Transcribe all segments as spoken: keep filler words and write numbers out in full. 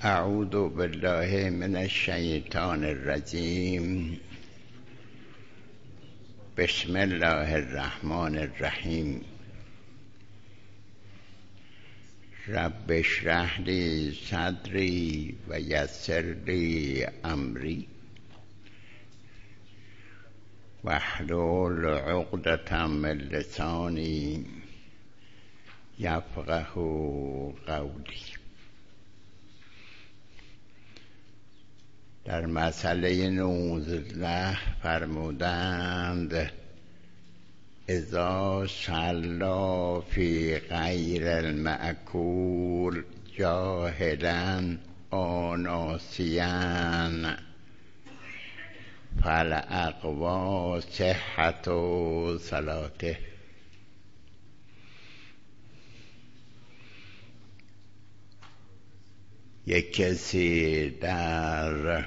اعوذ بالله من الشیطان الرجیم. بسم الله الرحمن الرحیم. رب اشرح لی صدری و یسر لی امری واحلل عقدة من لسانی یفقه قولی. در مسئله نوزده فرمودند اذا صلی فی غیر المأکول جاهلا او ناسیا فالاقوی صحة صلاته. یک کسی در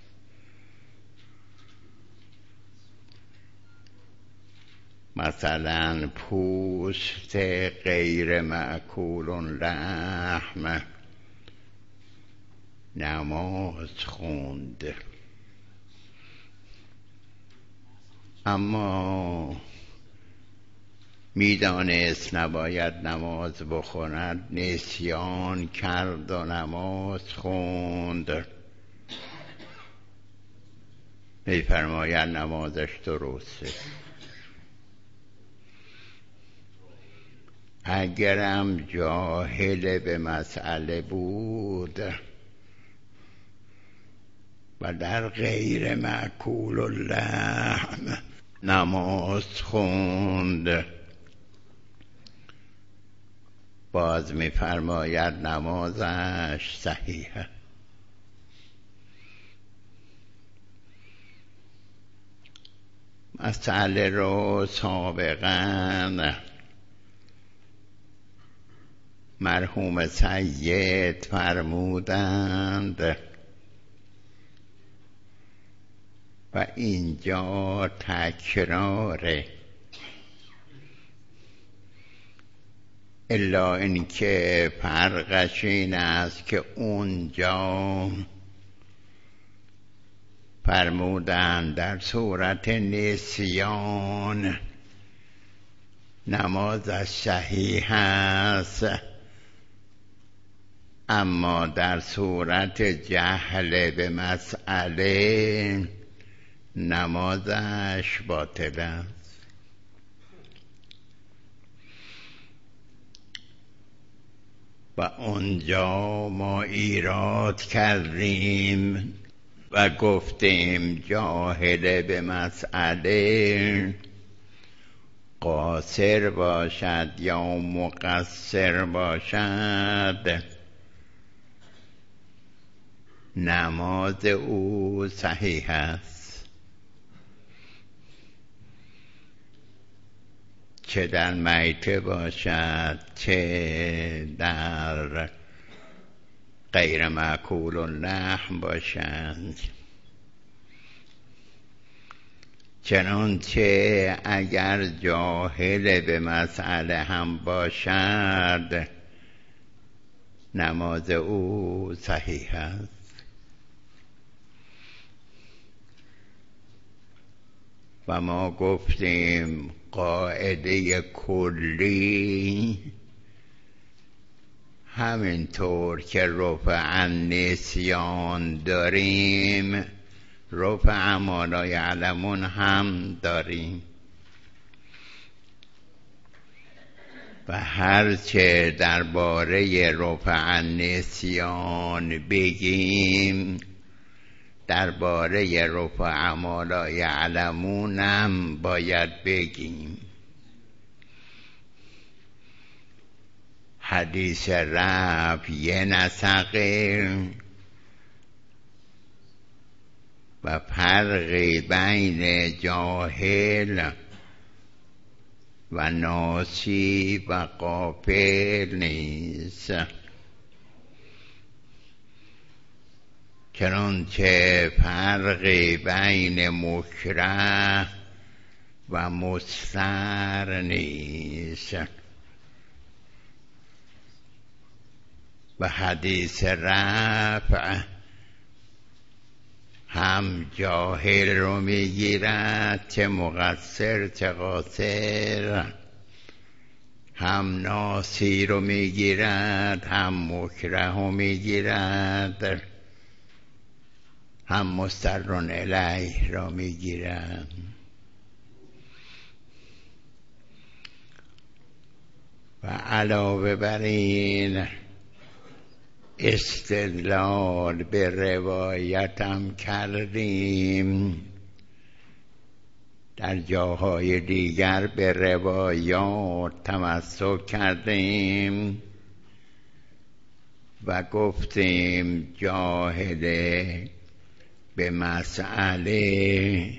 مثلا پوست غیر مأکول لحم نماز خوند، اما میدانست نباید نماز بخواند، نسیان کرد و نماز خوند، میفرماید نمازش درسته. اگرم جاهل به مسئله بود و در غیر مأکول اللحم نماز خوند، باز میفرماید نمازش صحیحه. مسئله رو سابقاً مرحوم سید فرمودند و اینجا تکراره، الا اینکه فرقش این است که اونجا فرمودند در صورت نسیان نمازش صحیح است، اما در صورت جهل به مسئله نمازش باطل است. و اونجا ما ایراد کردیم و گفتیم جاهل به مسئله قاصر باشد یا مقصر باشد نماز او صحیح است، چه در میته باشد چه در غیر مأکول اللحم باشد. چنانچه اگر جاهل به مسئله هم باشد نماز او صحیح است. و ما گفتیم قاعده کلی همینطور که رفع النسیان داریم رفع ما لا یعلمون هم داریم، و هرچه درباره رفع النسیان بگیم درباره رفع ما لا یعلمون هم باید بگیم. حدیث رفع یه نسقه و فرقی بین جاهل و ناسی و غافل نیست، چنانچه فرقی بین مکره و مستر نیست. و حدیث رفع هم جاهل رو میگیرد، چه مقصر چه قاصر، هم ناسی رو میگیرد هم مکره رو میگیرد، هم مسترن الیه را میگیرد. و علاوه بر این استدلال به روایتم کردیم، در جاهای دیگر به روایات تمسک کردیم و گفتیم جاهل به مسئله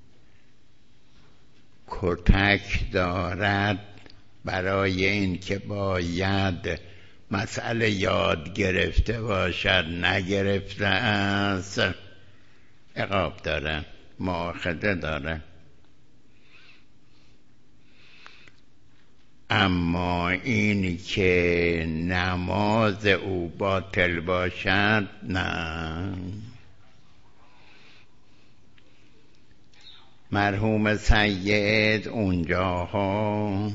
کتک دارد برای این که باید مسئله یاد گرفته باشد، نگرفته است، عقاب داره، مؤاخذه داره. اما این که نماز او باطل باشد نه. مرحوم سید اونجاها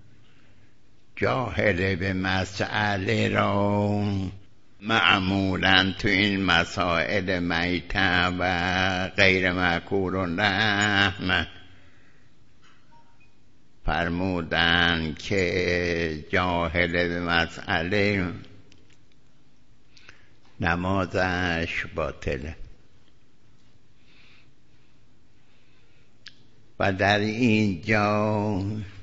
جاهل به مسئله را معمولا تو این مسائل میته و غیر مأکول اللحم فرمودن که جاهل به مسئله نمازش باطله. و در اینجا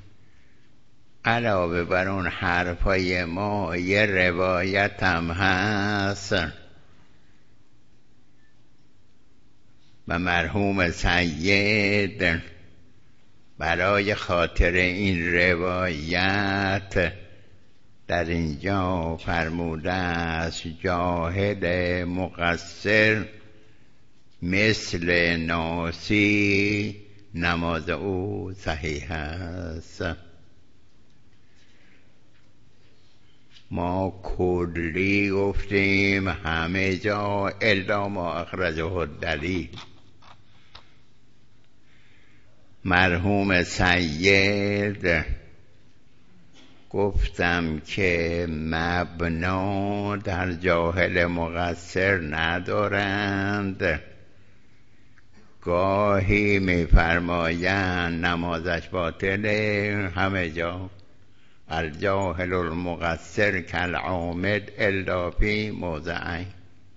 علاوه بر اون حرفای ما یه روایت هم هست و مرحوم سید برای خاطر این روایت در اینجا فرموده است جاهل مقصر مثل ناسی نماز او صحیح است. ما کلی گفتیم همه جا الا ما اخرجه الدلیل. مرحوم سید گفتم که مبنا در جاهل مقصر ندارند، گاهی میفرمایند نمازش باطله، همه جا الجاهل المقصر کالعامد الا فی موضعین.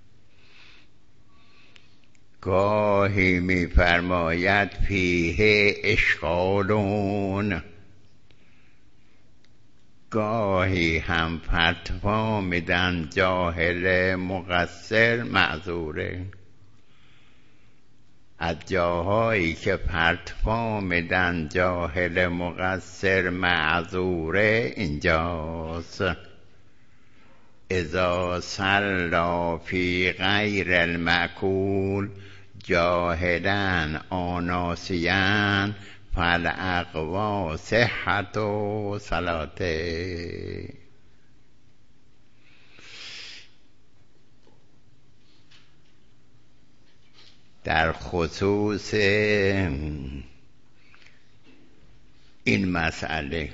گاهی میفرماید فیه اشکالون، گاهی هم فتوا میدن جاهل مقصر معذوره. از جاهایی که فتوا میدن جاهل مقصر معذوره اینجاست. اذا صلی فی غیر المأکول جاهلا آناسیان فالاقوا صحت و صلاته. در خصوص این مسئله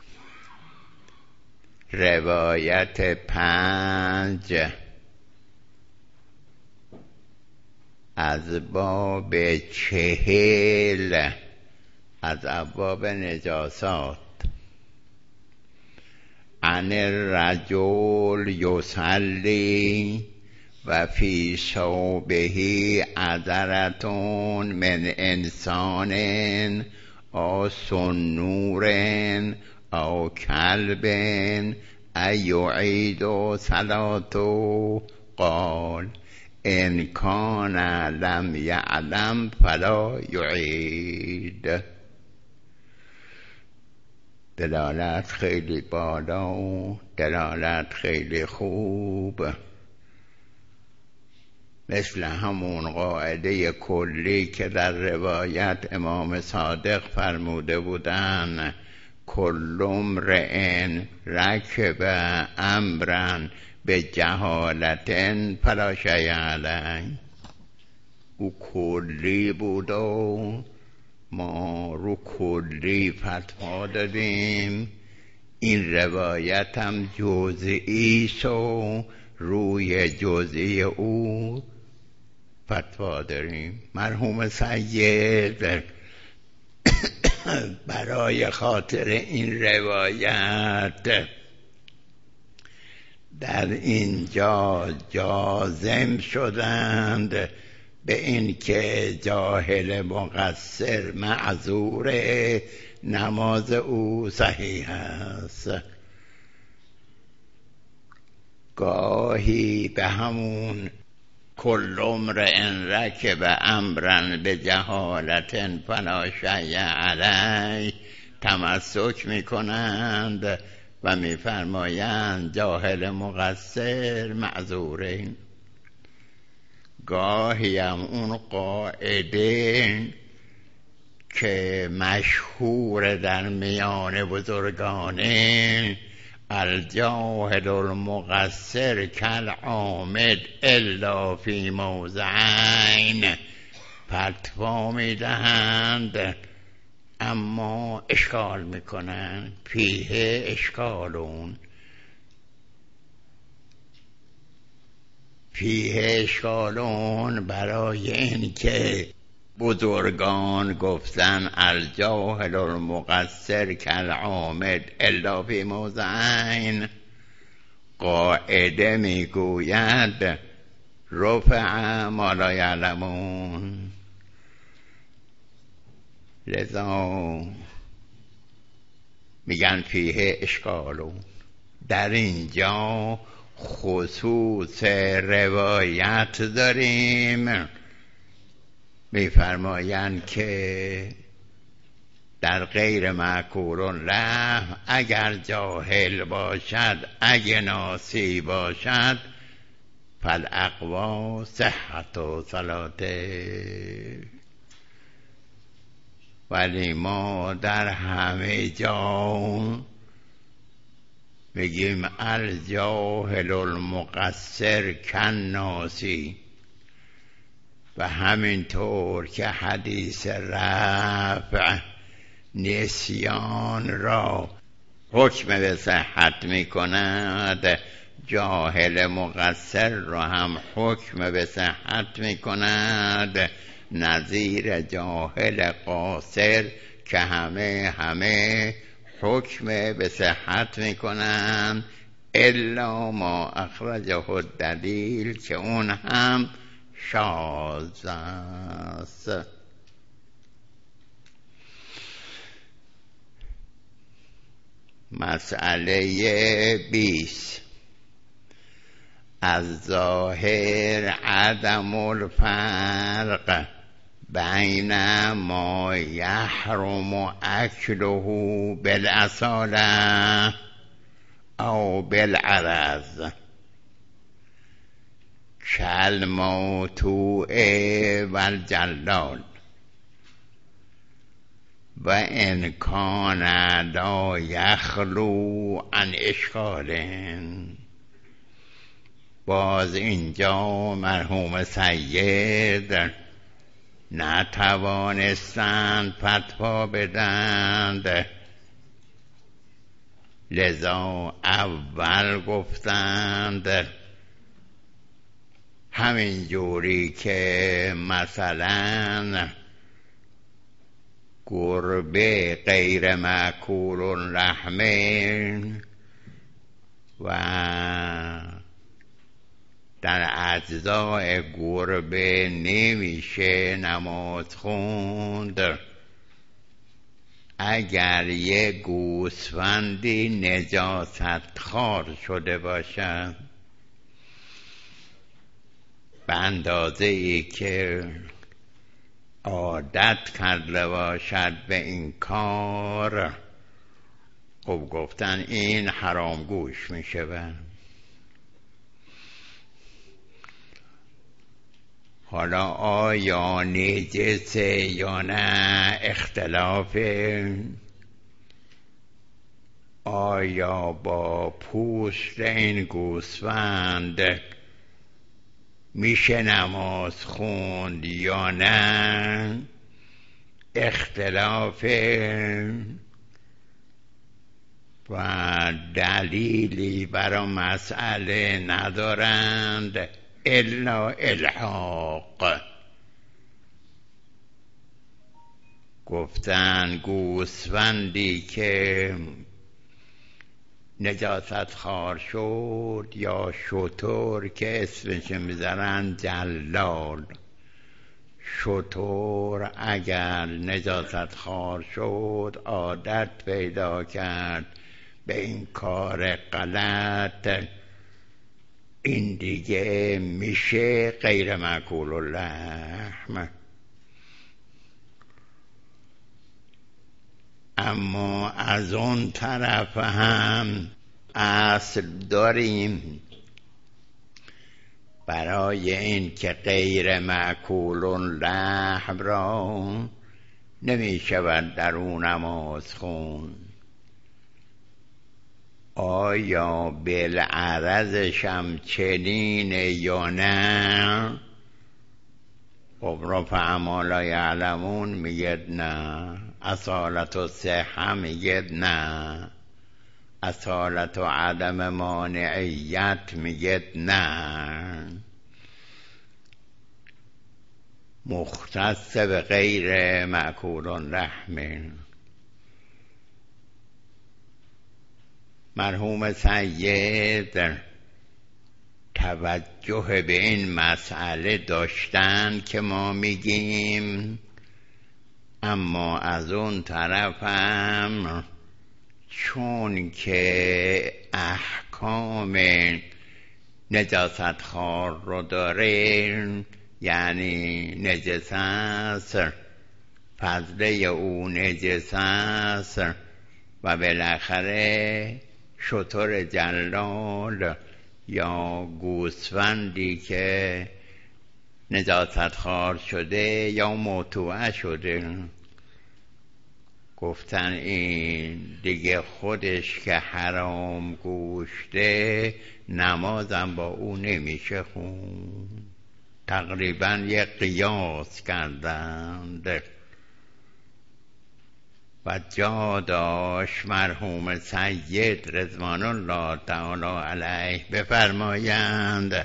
روایت پنج از باب چهل از ابواب نجاسات عن الرجل یصلی و فی ثوبه عذرة من انسان او سنور او کلب ایعید صلاته قال ان کان لم یعلم فلا یعید. دلالت خیلی بالا و دلالت خیلی خوب، مثل همون قاعده کلی که در روایت امام صادق فرموده بودن کل امرئ رکب امرا به جهالتن فلا شیء علیه. او کلی بود و ما رو کلی فتوا دادیم. این روایت هم جزئی است و روی جزئی او فتوا داریم. مرحوم سید برای خاطر این روایت در اینجا جازم شدند به این که جاهل مقصر معذوره، نماز او صحیح است. گاهی به همون کل امرئ رکب امرا بجهالة فلا شیء علیه تمسک میکنند و میفرمایند جاهل مقصر معذوره. گاهی هم اون قاعده که مشهور در میان بزرگانه الجاهل المقصر کالعامد الا فی موضعین فتوا میدهند، اما اشکال میکنن. فیه اشکالون فیه اشکالون برای این که بزرگان گفتن الجاهل المقصر کالعامد الا فی موضعین، قاعده میگوید رفع ما لا یعلمون. لذا میگن فیه اشکالون. در اینجا خصوص روایت داریم، میفرمایند که در غیر معقول له اگر جاهل باشد، اگه ناسی باشد، فالاقوا صحت و صلاته. ولی ما در همه جا میگیم الجاهل المقصر کالناسی، و همینطور که حدیث رفع نسیان را حکم به صحت می کند، جاهل مقصر را هم حکم به صحت می کند، نظیر جاهل قاصر که همه همه حکم به صحت می کنند، الا ما اخرجه الدلیل که اون هم شاذ است. مسئله بیست. از ظاهر عدم الفرق بین ما یحرم اکله بالاصاله او بالعرض کالموتوع والجلال و ان کان لا یخلو عن اشکال. باز اینجا مرحوم سید نتوانستند فتوا بدند، لذا اول گفتند همین جوری که مثلا گربه غیر مأکول لحمه و در اجزاء گربه نمیشه نماز خوند، اگر یه گوسفندی نجاست خوار شده باشد به اندازه ای که عادت کرده باشد به این کار، خب گفتن این حرام گوش می شود. حالا آیا نجسه یا نه اختلاف آیا با پوست این گوسفند میشه نماز خوند یا نه؟ اختلاف و دلیلی برای مسئله ندارند الا الحاق. گفتن گوسفندی که نجاست خوار شد یا شتر که اسمش میذارن جلال، شتر اگر نجاست خوار شد عادت پیدا کرد به این کار غلط، این دیگه میشه غیر مأکول اللحم. اما از اون طرف هم اصل داریم برای این که غیر مأکول اللحم را نمی شود در اون نماز خون. آیا بالعرضش هم چنینه یا نه؟ خب فاما لا یعلمون میگه نه، اصالت و صحه میگه نه، اصالت و عدم مانعیت میگه نه، مختص به غیر مأکول اللحم. مرحوم سید توجه به این مسئله داشتن که ما میگیم، اما از اون طرف هم چون که احکام نجاست خوار رو داره، یعنی نجس است، فضله او نجس است و بالاخره شتر جلال یا گوسفندی که نجاست خوار شده یا موتوعه شده، گفتن این دیگه خودش که حرام گوشته نمازم با او نمیشه خون. تقریبا یه قیاس کردند و جا داشت مرحوم سید رضوان الله تعالی علیه بفرمایند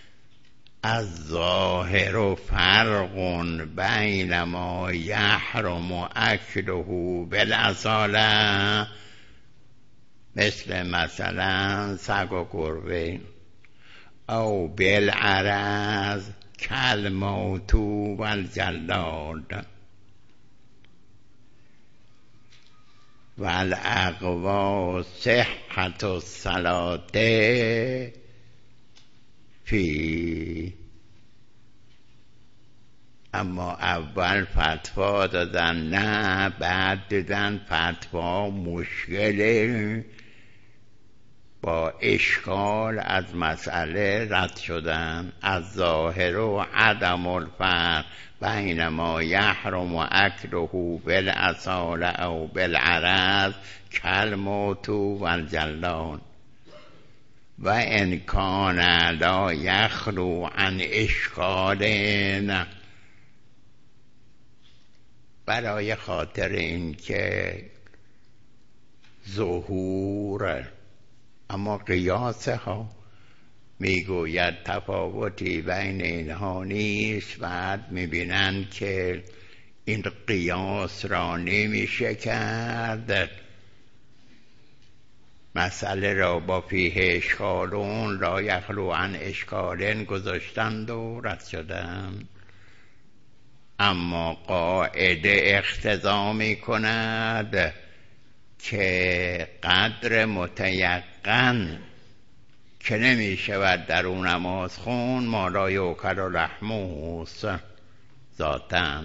الظاهر فرق بین ما یحرم اکله بالاصاله، مثل مثلا سگ و گربه، او بالعرض کالموت و الجلاد، و الاقوا صحت الصلاة فی. اما اول فتوا دادن نه، بعد دیدن فتوا مشکله، با اشکال از مسئله رد شدن. از ظاهر و عدم الفرق بین ما یحرم اکله بالاصاله او بالعرض کالموت و الجلاد و ان کان لا یخلو عن اشکال. برای خاطر این که ظهور، اما قیاس ها میگوید تفاوتی بین اینها نیست، بعد میبینن که این قیاس را نمیشه کرد، مسئله را با فیه اشکالون لا یخلو عن اشکالن گذاشتند و رد شدند. اما قاعده اقتضا می کند که قدر متیقن که نمی شود در اون نماز خون ما لا یؤکل لحموس ذاتاً،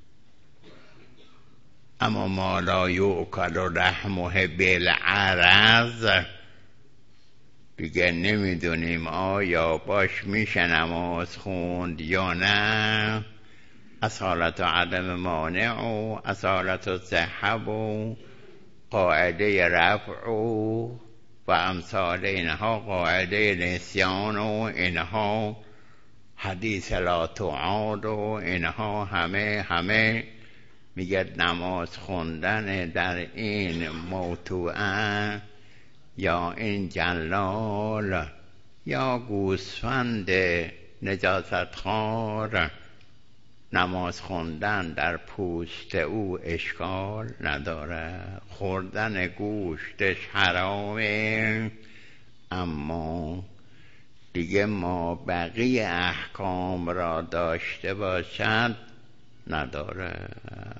اما ما لا یؤکل لحمه بالعرض دیگه نمیدونیم آیا باش میشه نماز خوند یا نه. اصالت و عدم مانع و اصالت و صحه و قاعده رفع و و امثال اینها، قاعده نسیان و اینها، حدیث لا تعاد و اینها، همه همه میگه نماز خوندن در این موضوعه یا این جلال یا گوسفند نجاست خوار، نماز خوندن در پوست او اشکال نداره. خوردن گوشتش حرامه، اما دیگه ما بقیه احکام را داشته باشد نداره.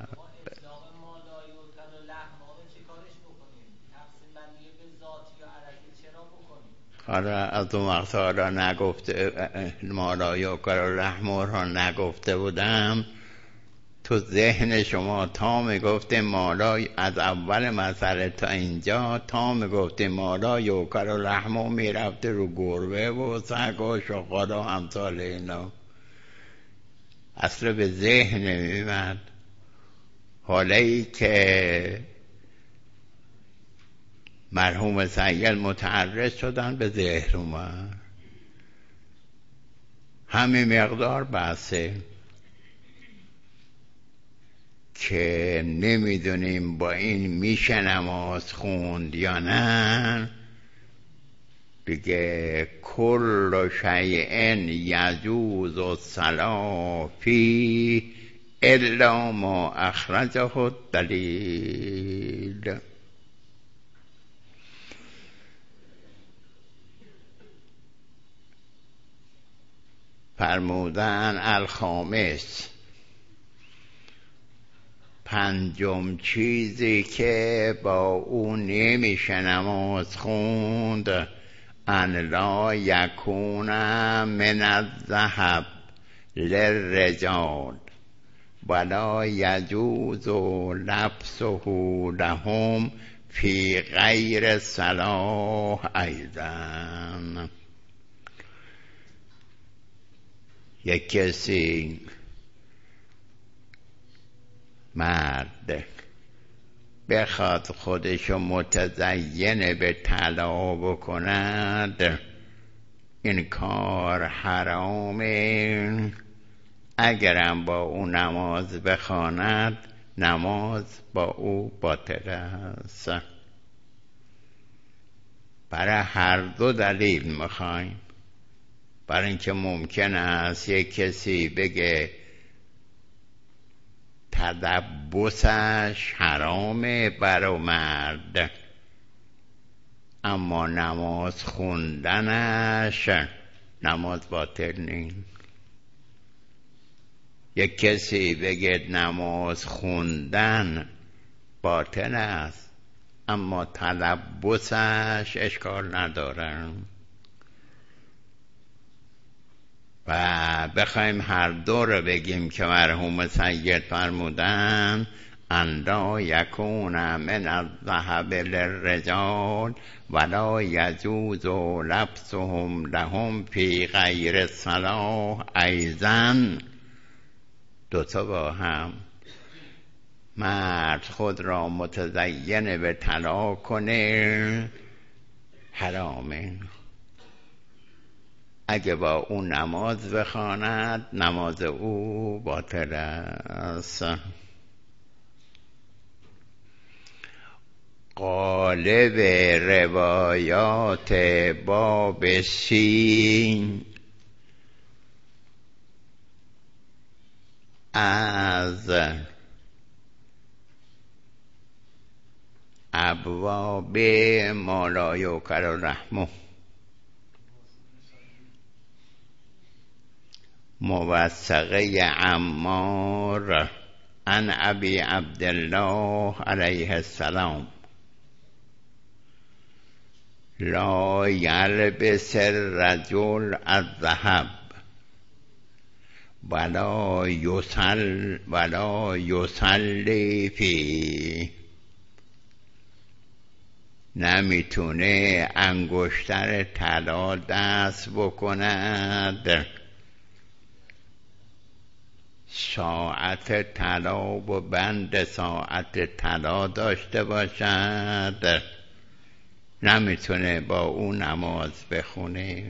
حالا از اون وقت حالا نگفته مالا یوکر و لحم را نگفته بودم، تو ذهن شما تا میگفته مالا، از اول مسئله تا اینجا تا میگفته مالا یوکر و لحم میرفته رو گربه و سگ و شغال و همسال اینا، اصلا به ذهن نمیمد. حالا ای که مرحوم سید متعرض شدن به ذهن اومد، همین مقدار بحثه که نمیدونیم با این میشه نماز خوند یا نه. دیگه کل شیء یجوز الصلاة فی الا ما اخرجه الدلیل. فرمودن الخامس، پنجم چیزی که با اون نمیشه نماز خوند، ان لا یکون من الذهب للرجال ولا یجوز لبسه لهم فی غیر صلاح ایضا. یک کسی مرد بخواد خودشو متزین به طلا بکند، این کار حرامه. اگرم با او نماز بخواند، نماز با او باطل است. برای هر دو دلیل میخوایم. برای اینکه ممکن است یک کسی بگه تدبسش حرامه برای مرد، اما نماز خوندنش نماز باطل نیست. یک کسی بگه نماز خوندن باطل است اما تلبسش اشکال نداره. و بخوایم هر دو رو بگیم که مرحوم سید فرمودن ان لا یکون من الذهب للرجال ولا یجوز لبسهم لهم فی غیر الصلاح ایضا، دوتا با هم، مرد خود را متزین به طلا کنه حرامه. اگه با او نماز بخواند، نماز او باطل است. غالب روایات باب سین از ابواب ما لا یوکر لحمه موثقه عمار عن ابی عبدالله علیه السلام لا یلبس الرجل الذهب ولا یصل ولا یصلی فی، نمیتونه انگشتر طلا دست بکند ساعت طلا و بند ساعت طلا داشته باشد نمیتونه با او نماز بخونه.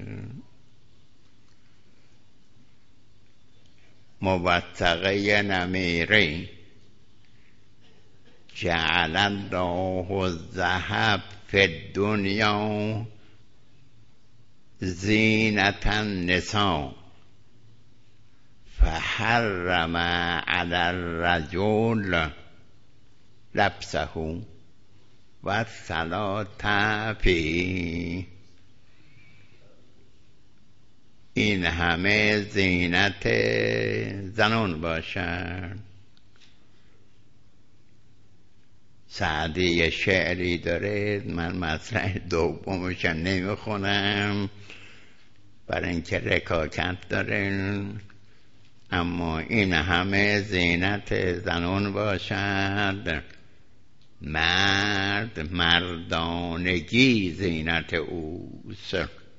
موثقه نمیری جعل الله الذهب فی الدنیا زینة النساء فحرم علی الرجل لبسه و الصلاة فیه. این همه زینت زنان باشد. سعدی شعری داره، من مطلع دومش نمیخونم برای اینکه رکاکت داره، اما این همه زینت زنان باشد، مرد مردانگی زینت اوست.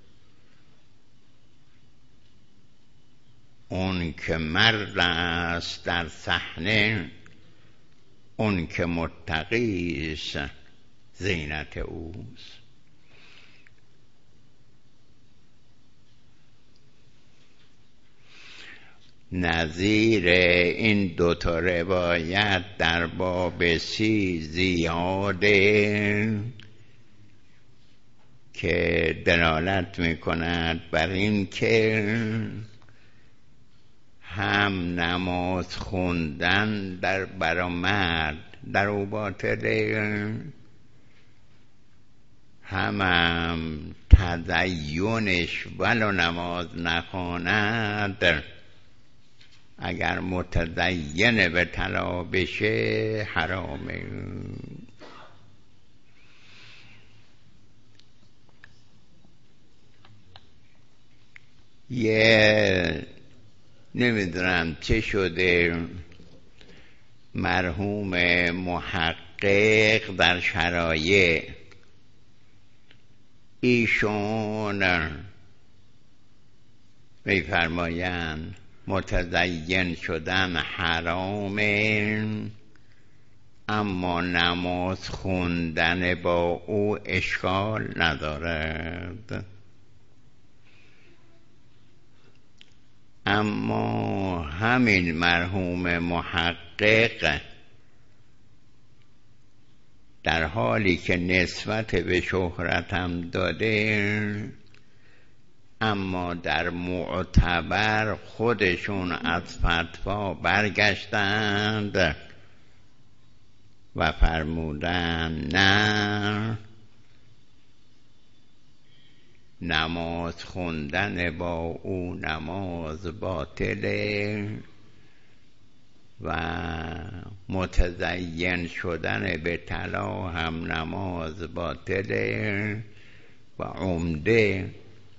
اون که مرد است در صحنه، اون که متقی است زینت اوست. نظیر این دوتا روایت در باب سی زیاده که دلالت میکند بر این که هم نماز خوندن در برای مرد در او باطله، هم, هم تدینش ولو نماز نخواند اگر متدین به طلا بشه حرامه. یه نمیدونم چه شده مرحوم محقق در شرایع ایشون میفرمایند متدین شدن حرامه، اما نماز خوندن با او اشکال ندارد. اما همین مرحوم محقق در حالی که نسبت به شهرتم داده، اما در معتبر خودشون از فتوا برگشتند و فرمودند نه، نماز خوندن با او نماز باطله و متزین شدن به طلا هم نماز باطله و عمده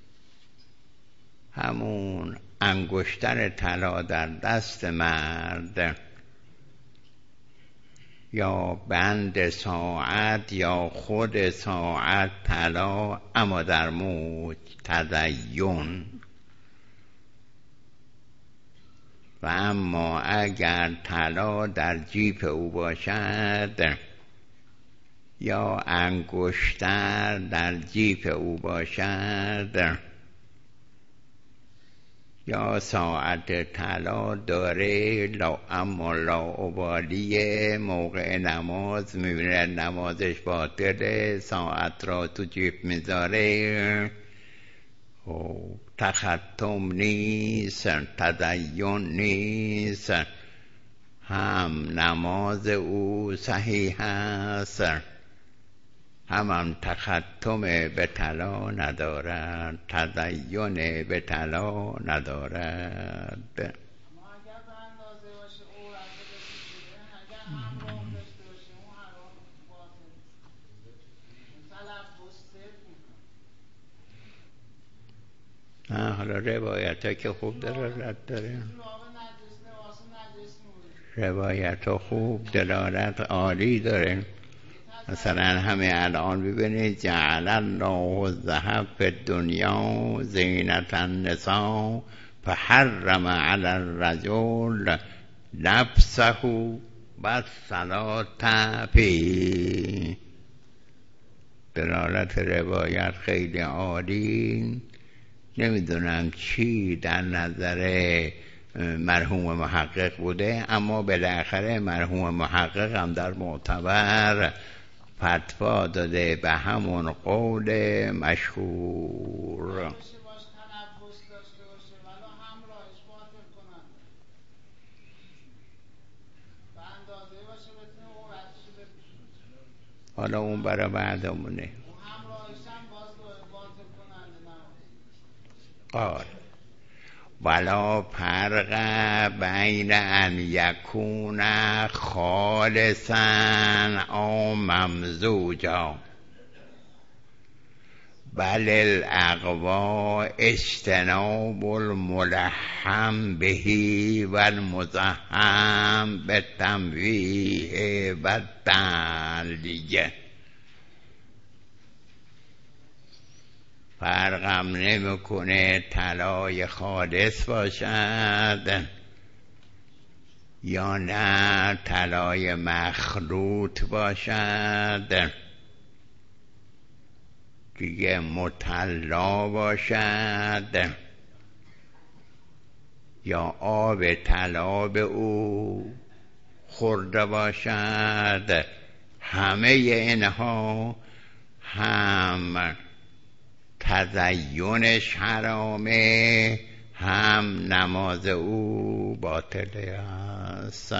همون انگشتر طلا در دست مرد یا بند ساعت یا خود ساعت طلا، اما در موج تدین. و اما اگر طلا در جیب او باشد یا انگشتر در جیب او باشد یا ساعت طلا داره لا اما لاابالیه، موقع نماز میبینه نمازش باطله، ساعت را تو جیب میذاره، تختم نیست، تدین نیست، هم نماز او صحیح است، هم هم تختم به طلا ندارد، تدین به طلا ندارد. نه حالا روایت ها که خوب دلالت داره، روایت ها خوب دلالت عالی داره. مثلا همه الان ببینید جعل الله الذهب فی الدنیا زینة النساء فحرم علی الرجل نفسه و الصلاة فیه. دلالت روایت خیلی عالی. نمیدونم چی در نظر مرحوم محقق بوده، اما بالاخره مرحوم محقق هم در معتبر فتوا داده به همون قول مشهور. حالا اون برای بعدمونه. قال ولا فرق بین ان یکون خالصا او ممزوجا بل الاقوا اجتناب الملحم بهی و المزحم به تنویه و تعلیه. فرقم نمیکنه طلای خالص باشد یا نه طلای مخلوط باشد، دیگه مطلا باشد یا آب طلا به او خورده باشد. همه اینها هم تزینش حرامه، هم نماز او باطله است.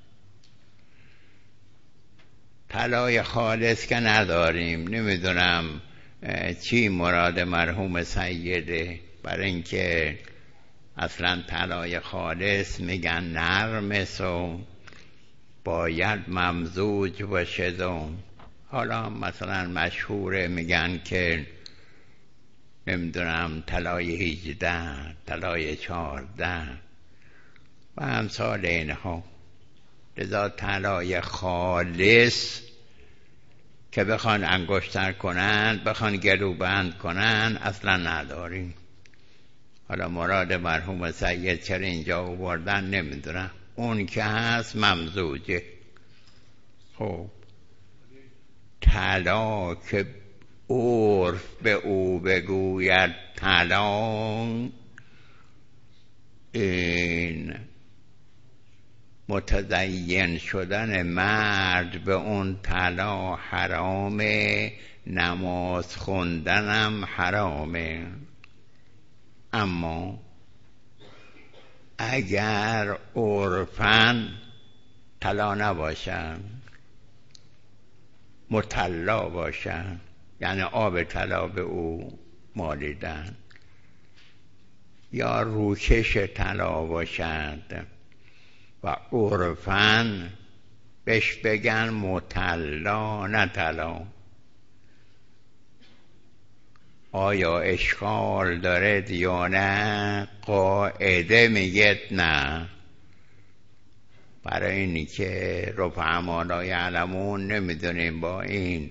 طلای خالص که نداریم، نمیدونم چی مراد مرحوم سیده، برای اینکه اصلا طلای خالص میگن نرمس و باید ممزوج باشه. و حالا مثلا مشهوره میگن که نمیدونم طلای هیجده، طلای چهارده و امثال اینها. لذا طلای خالص که بخوان انگشتر کنن، بخوان گلو بند کنن، اصلا نداریم. حالا مراد مرحوم سید چرا اینجا آوردن نمیدونم، اون که هست ممزوجه. خب طلا که عرف به او بگوید طلا، این متزین شدن مرد به اون طلا حرامه، نماز خوندنم حرامه. اما اگر عرفاً طلا نباشن، مطلا باشن، یعنی آب طلا به او مالیدن، یا روکش طلا باشد و عرفاً بهش بگن مطلا نه طلا، آیا اشکال داره یا نه؟ قاعده میگه نه. برای اینی که رفع ما لا یعلمون نمیدونیم با این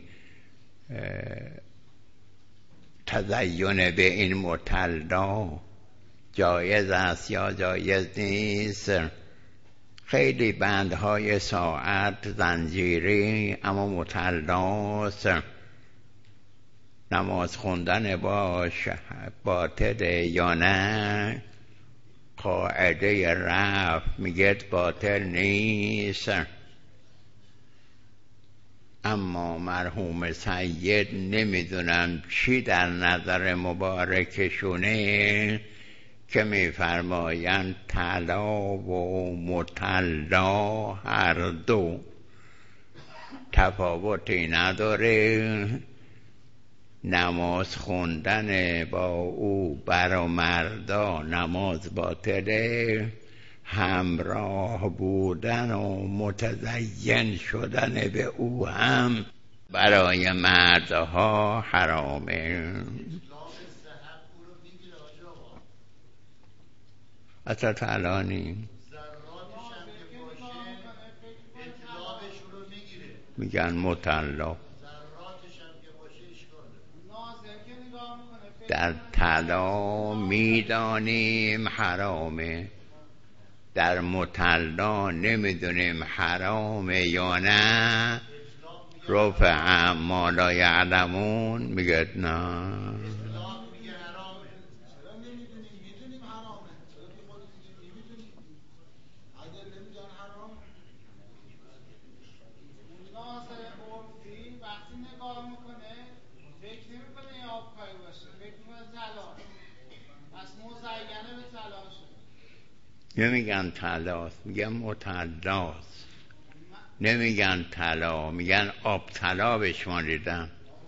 تزین به این مطلا جایز است یا جایز نیست. خیلی بندهای ساعت زنجیری اما مطلاست. نماز خوندن باش باطل یا نه؟ قاعده رفع میگه باطل نیست. اما مرحوم سید نمیدونم چی در نظر مبارکشونه که میفرمایند طلا و مطلا هر دو تفاوتی نداره، نماز خوندن با او برا مردا نماز باطله، همراه بودن و متزین شدن به او هم برای مردها حرامه. اصلا تعلانی میگن مطلا. در طلا میدانیم حرامه، در مطلا نمیدونیم حرامه یا نه. رفع ما لا یعلمون میگه نه. نمیگن طلاست، میگن مطلاست. نمیگن طلا، میگن آب طلا بشماریدن.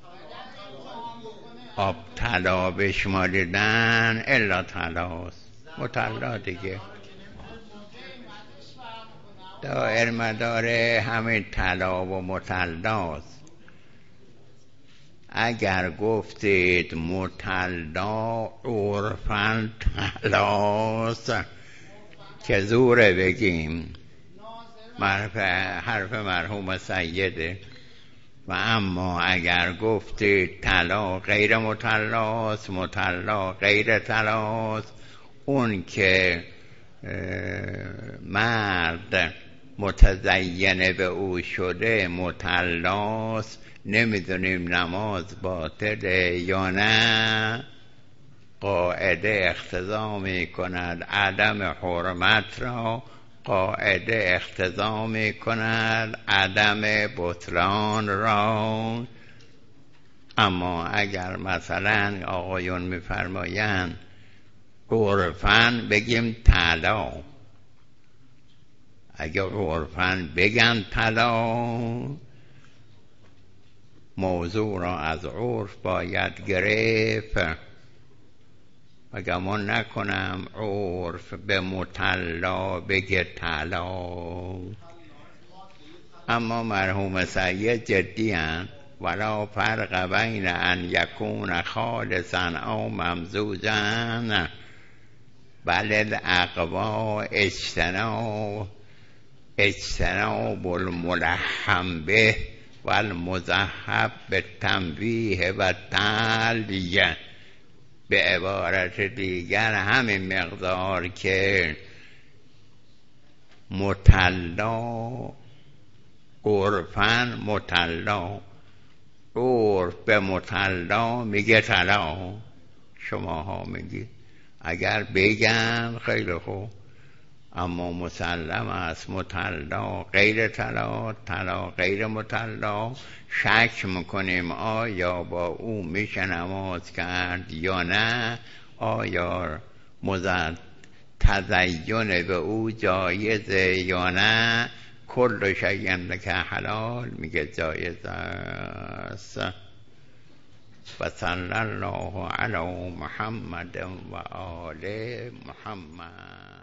آب طلا بشماریدن الا طلاست. مطلا دیگه دائر مدار همین طلا و مطلاست. اگر گفتید مطلا عرفاً طلاست که زوره بگیم، حرف حرف مرحوم سیده. و اما اگر گفتید طلا غیر مطلاست، مطلا غیر طلاست، اون که مرد متزین به او شده مطلاست، نمیدونیم نماز باطله یا نه. قاعده اقتضا می کند عدم حرمت را، قاعده اقتضا می کند عدم بطلان را. اما اگر مثلا آقایون میفرمایند عرفاً بگیم طلا، اگر عرفاً بگن طلا، موضوع را از عرف باید گرفت. و گمان نکنم عرف به مطلا بگه طلا. اما مرحوم سید جدی هستند. ولا فرق بین ان یکون خالصا او ممزوجا، بل الاقوا اجتناب اجتناب الملحم به و المذهب به تنبیه و تعلیه. به عبارت دیگر همین مقدار که مطلا عرفاً مطلا، عرف به مطلا میگه طلا، شماها میگید. اگر بگم خیلی خوب، اما مسلم است مطلا غیر طلا، طلا غیر مطلا. شک میکنیم آیا با او میشه نماز کرد یا نه، آیا مزد تزین به او جایزه یا نه. کل شیء که حلال میگه جایز است. و صلی الله علی محمد و آل محمد.